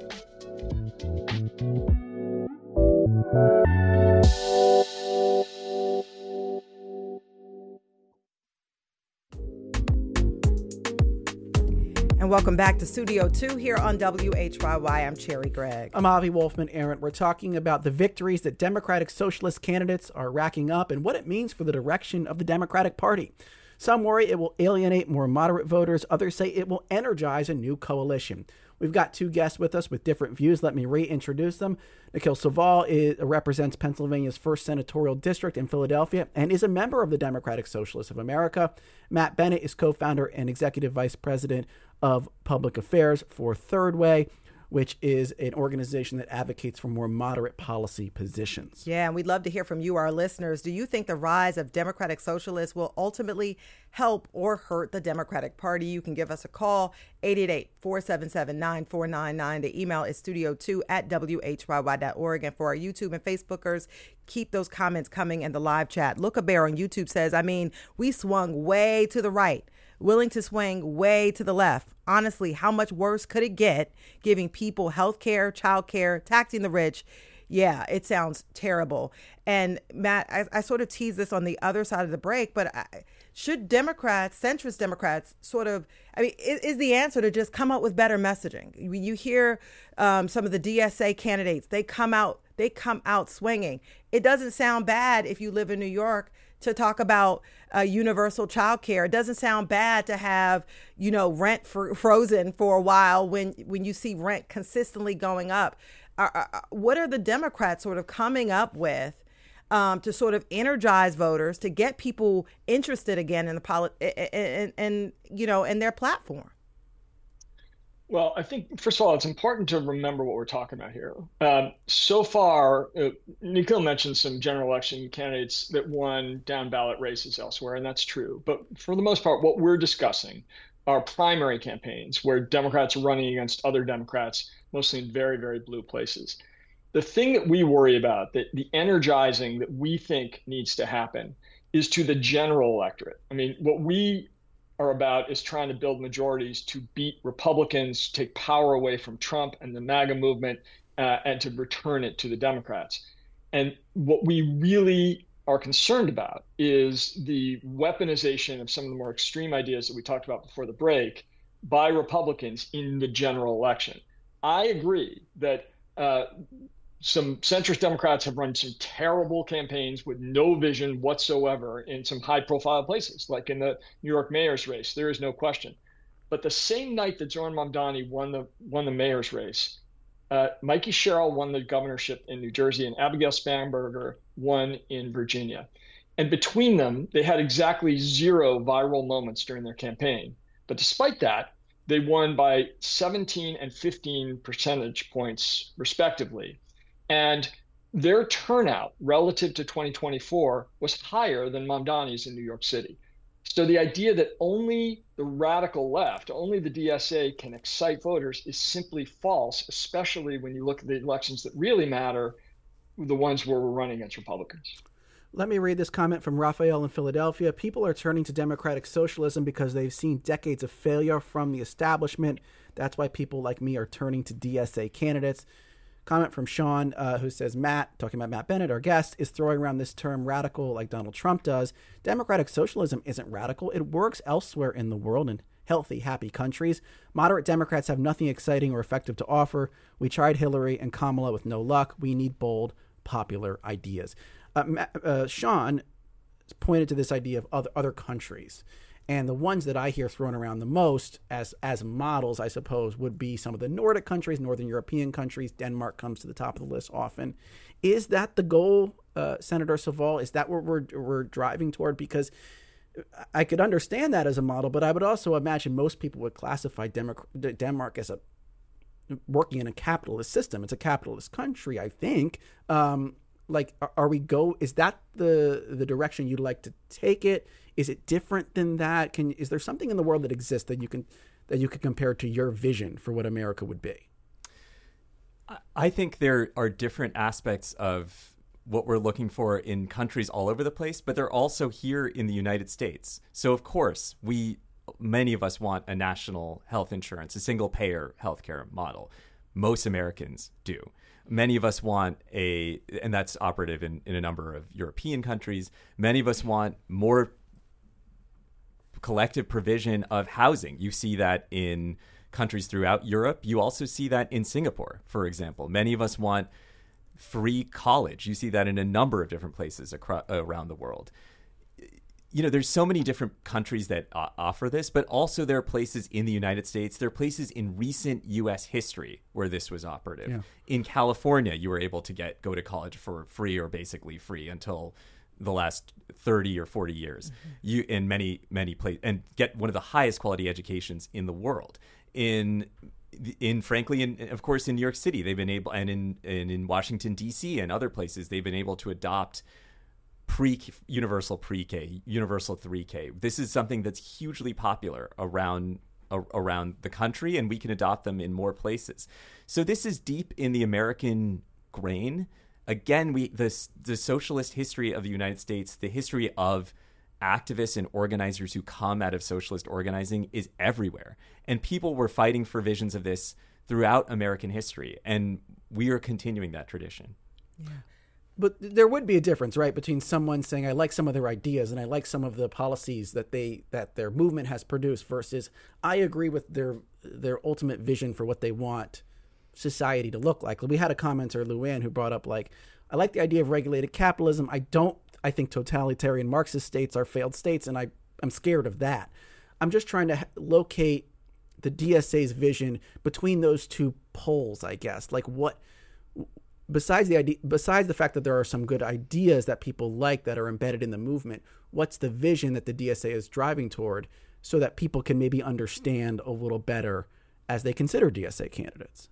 And welcome back to Studio two here on W H Y Y. I'm Cherry Gregg. I'm Avi Wolfman Arendt. We're talking about the victories that Democratic Socialist candidates are racking up and what it means for the direction of the Democratic Party. Some worry it will alienate more moderate voters. Others say it will energize a new coalition. We've got two guests with us with different views. Let me reintroduce them. Nikhil Saval is, represents Pennsylvania's first senatorial district in Philadelphia and is a member of the Democratic Socialists of America. Matt Bennett is co-founder and executive vice president of public affairs for Third Way, which is an organization that advocates for more moderate policy positions. Yeah, and we'd love to hear from you, our listeners. Do you think the rise of Democratic Socialists will ultimately help or hurt the Democratic Party? You can give us a call, eight eight eight, four seven seven, nine four nine nine. The email is studio two at W H Y Y dot org. And for our YouTube and Facebookers, keep those comments coming in the live chat. Look a Bear on YouTube says, I mean, we swung way to the right, willing to swing way to the left. Honestly, how much worse could it get giving people health care, child care, taxing the rich? Yeah, it sounds terrible. And Matt, I, I sort of teased this on the other side of the break, but I, should Democrats, centrist Democrats, sort of, I mean, is, is the answer to just come up with better messaging? When you hear um, some of the D S A candidates, they come out, they come out swinging. It doesn't sound bad if you live in New York to talk about uh, universal child care. It doesn't sound bad to have, you know, rent for, frozen for a while when when you see rent consistently going up. Uh, uh, what are the Democrats sort of coming up with um, to sort of energize voters, to get people interested again in the polit- and, and you know, in their platform? Well, I think, first of all, it's important to remember what we're talking about here. Um, so far, uh, Nikhil mentioned some general election candidates that won down ballot races elsewhere, and that's true. But for the most part, what we're discussing are primary campaigns where Democrats are running against other Democrats, mostly in very, very blue places. The thing that we worry about, that the energizing that we think needs to happen, is to the general electorate. I mean, what we are about is trying to build majorities to beat Republicans, take power away from Trump and the MAGA movement, uh, and to return it to the Democrats. And what we really are concerned about is the weaponization of some of the more extreme ideas that we talked about before the break by Republicans in the general election. I agree that uh, some centrist Democrats have run some terrible campaigns with no vision whatsoever in some high profile places, like in the New York mayor's race. There is no question. But the same night that Zohran Mamdani won the won the mayor's race, uh, Mikey Sherrill won the governorship in New Jersey and Abigail Spanberger won in Virginia. And between them, they had exactly zero viral moments during their campaign. But despite that, they won by seventeen and fifteen percentage points, respectively. And their turnout relative to twenty twenty-four was higher than Mamdani's in New York City. So the idea that only the radical left, only the D S A can excite voters is simply false, especially when you look at the elections that really matter, the ones where we're running against Republicans. Let me read this comment from Raphael in Philadelphia. People are turning to democratic socialism because they've seen decades of failure from the establishment. That's why people like me are turning to D S A candidates. Comment from Sean, uh, who says, Matt, talking about Matt Bennett, our guest, is throwing around this term radical like Donald Trump does. Democratic socialism isn't radical. It works elsewhere in the world in healthy, happy countries. Moderate Democrats have nothing exciting or effective to offer. We tried Hillary and Kamala with no luck. We need bold, popular ideas. Uh, uh, Sean pointed to this idea of other, other countries. And the ones that I hear thrown around the most as as models, I suppose, would be some of the Nordic countries, Northern European countries. Denmark comes to the top of the list often. Is that the goal, uh, Senator Saval? Is that what we're we're driving toward? Because I could understand that as a model, but I would also imagine most people would classify Denmark, Denmark as a working in a capitalist system. It's a capitalist country, I think. Um, like, are, are we go? Is that the the direction you'd like to take it? Is it different than that? Can is there something in the world that exists that you can that you could compare to your vision for what America would be? I think there are different aspects of what we're looking for in countries all over the place, but they're also here in the United States. So of course, we many of us want a national health insurance, a single payer healthcare model. Most Americans do. Many of us want a, and that's operative in, in a number of European countries. Many of us want more collective provision of housing. You see that in countries throughout Europe. You also see that in Singapore, for example. Many of us want free college. You see that in a number of different places across, around the world. You know, there's so many different countries that uh, offer this, but also there are places in the United States. There are places in recent U S history where this was operative. Yeah. In California, you were able to get go to college for free or basically free until the last thirty or forty years. Mm-hmm. You in many many places and get one of the highest quality educations in the world. In in frankly, in of course in New York City, they've been able, and in and in Washington D C and other places, they've been able to adopt pre universal pre-K, universal three K. This is something that's hugely popular around a, around the country, and we can adopt them in more places. So this is deep in the American grain. Again, we this the socialist history of the United States, the history of activists and organizers who come out of socialist organizing is everywhere. And people were fighting for visions of this throughout American history. And we are continuing that tradition. Yeah. But there would be a difference, right, between someone saying, I like some of their ideas and I like some of the policies that they that their movement has produced versus I agree with their their ultimate vision for what they want society to look like. We had a commenter, Luann, who brought up, like, I like the idea of regulated capitalism. I don't, I think totalitarian Marxist states are failed states, and I, I'm scared of that. I'm just trying to locate the D S A's vision between those two poles, I guess. Like, what, besides the idea, besides the fact that there are some good ideas that people like that are embedded in the movement, what's the vision that the D S A is driving toward so that people can maybe understand a little better as they consider D S A candidates?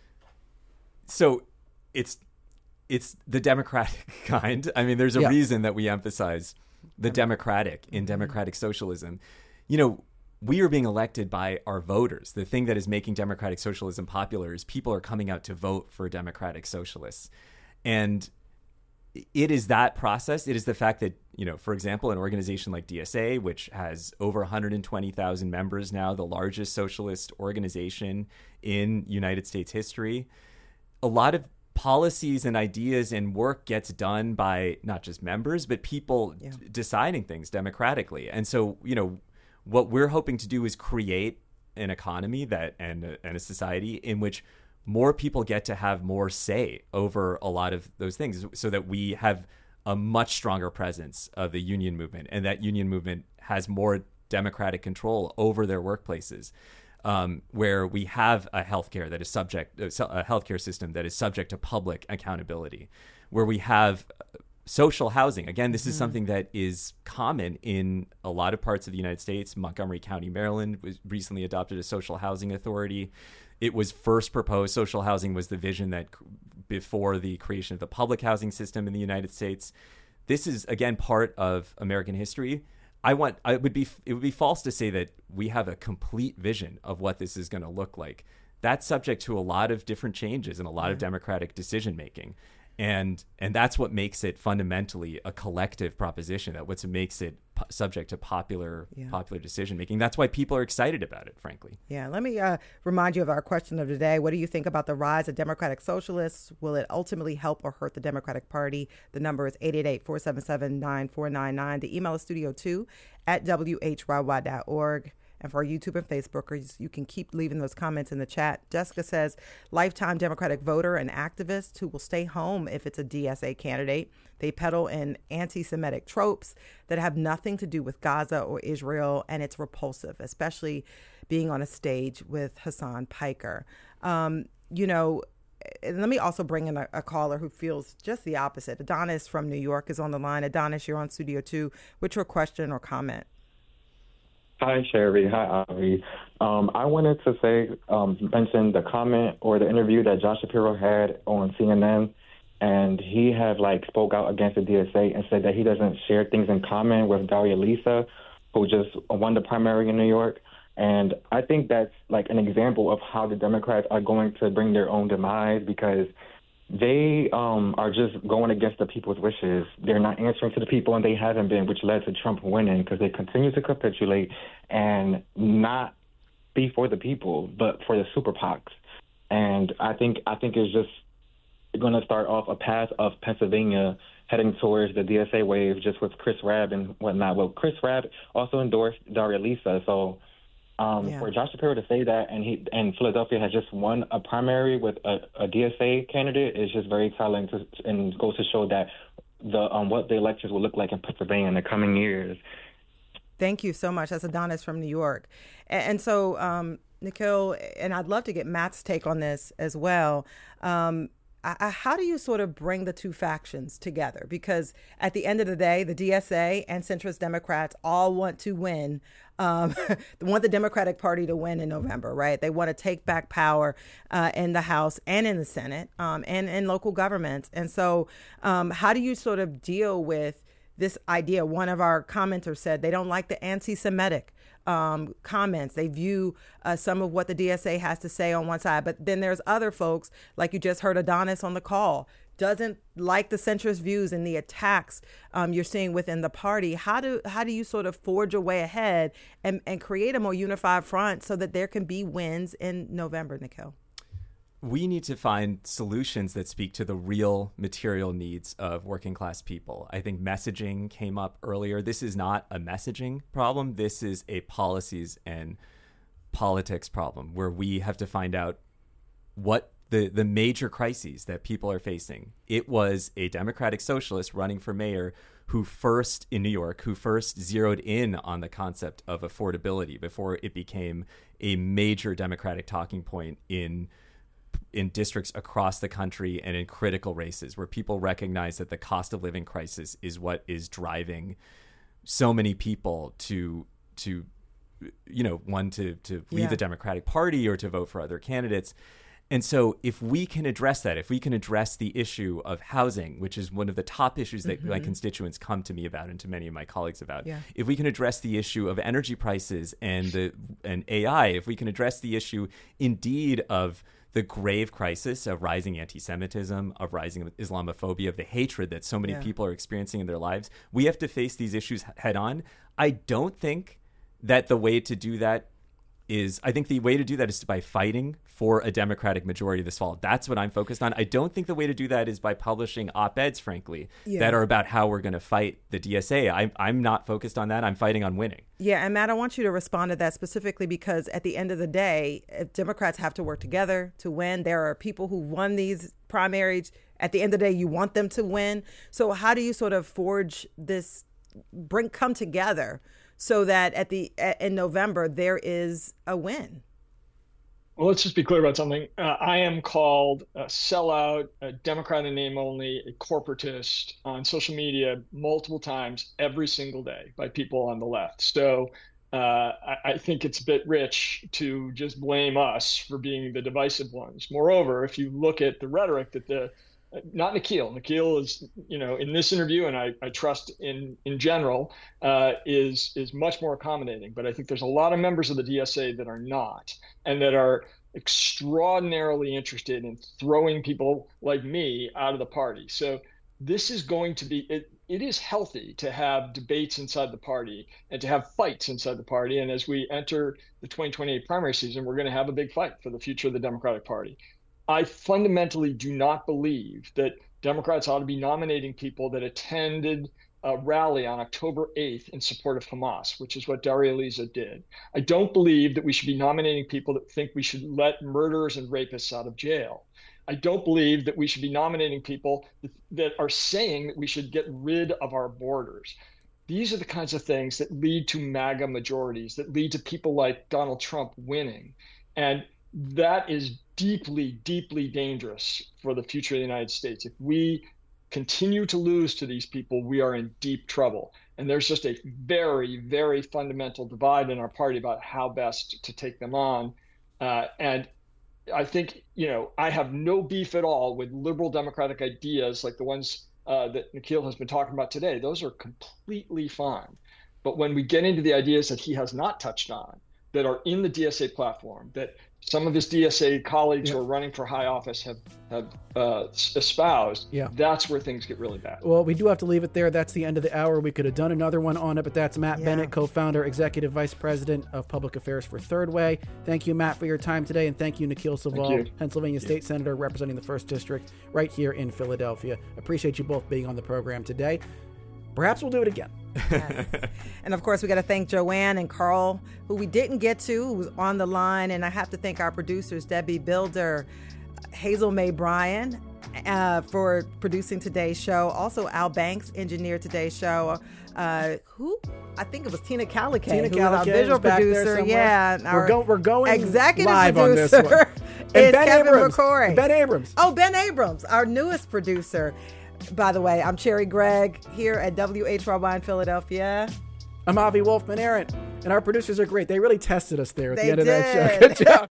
So it's it's the democratic kind. I mean, there's a yeah. reason that we emphasize the democratic in democratic socialism. You know, we are being elected by our voters. The thing that is making democratic socialism popular is people are coming out to vote for democratic socialists. And it is that process. It is the fact that, you know, for example, an organization like D S A, which has over one hundred twenty thousand members now, the largest socialist organization in United States history, a lot of policies and ideas and work gets done by not just members, but people yeah. d- deciding things democratically. And so, you know, what we're hoping to do is create an economy that and a, and a society in which more people get to have more say over a lot of those things, so that we have a much stronger presence of the union movement, and that union movement has more democratic control over their workplaces. Um, where we have a healthcare that is subject, a healthcare system that is subject to public accountability, where we have social housing. Again, this is mm-hmm. something that is common in a lot of parts of the United States. Montgomery County, Maryland, was recently adopted a social housing authority. It was first proposed. Social housing was the vision that before the creation of the public housing system in the United States. This is, again, part of American history. I want. I would be. It would be false to say that we have a complete vision of what this is going to look like. That's subject to a lot of different changes and a lot yeah. of democratic decision making, and and that's what makes it fundamentally a collective proposition. That what makes it po- subject to popular yeah. popular decision making. That's why people are excited about it, frankly. Yeah. Let me uh, remind you of our question of today. What do you think about the rise of democratic socialists? Will it ultimately help or hurt the Democratic Party? The number is eight eight eight, four seven seven, nine four nine nine. The email is studio two at W H Y Y dot org. and for our YouTube and Facebookers, you can keep leaving those comments in the chat. Jessica says, lifetime Democratic voter and activist who will stay home if it's a D S A candidate. They peddle in anti-Semitic tropes that have nothing to do with Gaza or Israel, and it's repulsive, especially being on a stage with Hassan Piker. Um, you know, and let me also bring in a, a caller who feels just the opposite. Adonis from New York is on the line. Adonis, you're on Studio two. What's your question or comment? Hi, Sherry. Hi, Avi. Um, I wanted to say, um, mention the comment or the interview that Josh Shapiro had on C N N, and he had like spoke out against the D S A and said that he doesn't share things in common with Daria Lisa, who just won the primary in New York. And I think that's like an example of how the Democrats are going to bring their own demise, because they um, are just going against the people's wishes. They're not answering to the people, and they haven't been, which led to Trump winning, because they continue to capitulate and not be for the people, but for the super PACs. And I think I think it's just going to start off a path of Pennsylvania heading towards the D S A wave, just with Chris Rabb and whatnot. Well, Chris Rabb also endorsed Daria Lisa, so Um, yeah. for Josh Shapiro to say that, and he and Philadelphia has just won a primary with a, a D S A candidate, is just very telling, to, and goes to show that the um, what the elections will look like in Pennsylvania in the coming years. Thank you so much. That's Adonis from New York. And, and so, um, Nikhil, and I'd love to get Matt's take on this as well. Um, I, how do you sort of bring the two factions together? Because at the end of the day, the D S A and centrist Democrats all want to win. Um, they want the Democratic Party to win in November, right? They want to take back power uh, in the House and in the Senate um, and in local governments. And so um, how do you sort of deal with this idea? One of our commenters said they don't like the anti-Semitic Um, comments. They view uh, some of what the D S A has to say on one side, but then there's other folks, like you just heard Adonis on the call, doesn't like the centrist views and the attacks um, you're seeing within the party. How do how do you sort of forge your way ahead and, and create a more unified front so that there can be wins in November, Nikhil? We need to find solutions that speak to the real material needs of working class people. I think messaging came up earlier. This is not a messaging problem. This is a policies and politics problem, where we have to find out what the, the major crises that people are facing. It was a Democratic socialist running for mayor who first, in New York, who first zeroed in on the concept of affordability before it became a major Democratic talking point in in districts across the country and in critical races, where people recognize that the cost of living crisis is what is driving so many people to, to you know, one, to, to leave yeah. the Democratic Party or to vote for other candidates. And so if we can address that, if we can address the issue of housing, which is one of the top issues that mm-hmm. my constituents come to me about and to many of my colleagues about, yeah. if we can address the issue of energy prices and the and A I, if we can address the issue indeed of the grave crisis of rising anti-Semitism, of rising Islamophobia, of the hatred that so many yeah. people are experiencing in their lives, we have to face these issues head on. I don't think that the way to do that is, I think the way to do that is by fighting for a Democratic majority this fall. That's what I'm focused on. I don't think the way to do that is by publishing op-eds, frankly, yeah. that are about how we're going to fight the D S A. I, I'm not focused on that. I'm fighting on winning. Yeah, and Matt, I want you to respond to that specifically, because at the end of the day, if Democrats have to work together to win. There are people who won these primaries. At the end of the day, you want them to win. So how do you sort of forge this, bring, come together so that at the in November there is a win? Well, let's just be clear about something. Uh, I am called a sellout, a Democrat in name only, a corporatist on social media multiple times every single day by people on the left. So uh, I, I think it's a bit rich to just blame us for being the divisive ones. Moreover, if you look at the rhetoric that the Not Nikhil. Nikhil is, you know, in this interview, and I, I trust in in general, uh, is is much more accommodating. But I think there's a lot of members of the D S A that are not, and that are extraordinarily interested in throwing people like me out of the party. So this is going to be, it, it is healthy to have debates inside the party and to have fights inside the party. And as we enter the twenty twenty-eight primary season, we're going to have a big fight for the future of the Democratic Party. I fundamentally do not believe that Democrats ought to be nominating people that attended uh, rally on October eighth in support of Hamas, which is what Daria Liza did. I don't believe that we should be nominating people that think we should let murderers and rapists out of jail. I don't believe that we should be nominating people that, that are saying that we should get rid of our borders. These are the kinds of things that lead to MAGA majorities, that lead to people like Donald Trump winning. And that is deeply, deeply dangerous for the future of the United States. If we continue to lose to these people, we are in deep trouble. And there's just a very, very fundamental divide in our party about how best to take them on. Uh, and I think, you know, I have no beef at all with liberal democratic ideas like the ones uh, that Nikhil has been talking about today. Those are completely fine. But when we get into the ideas that he has not touched on, that are in the D S A platform, that some of his D S A colleagues yeah. who are running for high office have, have uh, espoused, yeah. that's where things get really bad. Well, we do have to leave it there. That's the end of the hour. We could have done another one on it, but that's Matt Yeah. Bennett, co-founder, executive vice president of public affairs for Third Way. Thank you, Matt, for your time today, and thank you, Nikhil Saval, you. Pennsylvania State Senator representing the first District right here in Philadelphia. Appreciate you both being on the program today. Perhaps we'll do it again. Yes. And of course, we got to thank Joanne and Carl, who we didn't get to, who was on the line. And I have to thank our producers, Debbie Builder, Hazel May Bryan, uh, for producing today's show. Also, Al Banks engineered today's show. Uh, who? I think it was Tina Calican, Tina who was our Calican visual is back there producer. somewhere. Yeah, We're, our go, we're going executive live producer on this one. And is Ben Kevin Abrams. McCrory. Ben Abrams. Oh, Ben Abrams, our newest producer. By the way, I'm Cherry Gregg here at W H Y Y in Philadelphia. I'm Avi Wolfman Arent, and our producers are great. They really tested us there at They the end did. of that show. Good job.